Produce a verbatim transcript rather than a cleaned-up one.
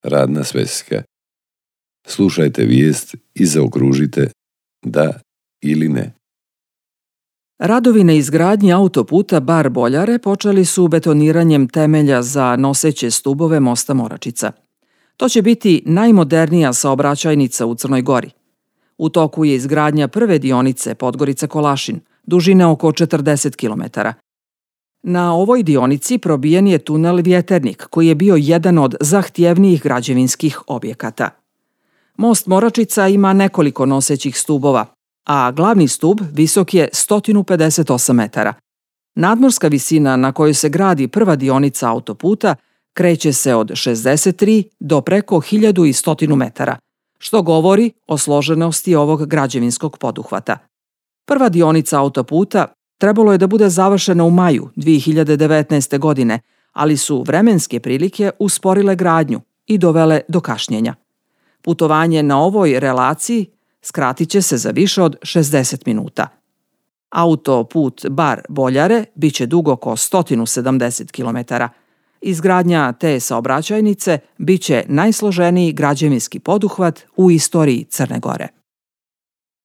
radna sveska. Slušajte vijest i zaokružite da ili ne. Radovi na izgradnji autoputa Bar-Boljare počeli su betoniranjem temelja za noseće stubove mosta Moračica. To će biti najmodernija saobraćajnica u Crnoj Gori. U toku je izgradnja prve dionice Podgorica-Kolašin, dužine oko četrdeset kilometara. Na ovoj dionici probijen je tunel Vjeternik, koji je bio jedan od zahtjevnijih građevinskih objekata. Most Moračica ima nekoliko nosećih stubova, a glavni stub visok je sto pedeset osam metara. Nadmorska visina na kojoj se gradi prva dionica autoputa kreće se od šezdeset tri do preko hiljadu sto metara, što govori o složenosti ovog građevinskog poduhvata. Prva dionica autoputa trebalo je da bude završena u maju dve hiljade devetnaeste. godine, ali su vremenske prilike usporile gradnju i dovele do kašnjenja. Putovanje na ovoj relaciji skratit će se za više od šezdeset minuta. Autoput Bar-Boljare biće dug oko sto sedamdeset kilometara. Izgradnja te saobraćajnice biće najsloženiji građevinski poduhvat u istoriji Crne Gore.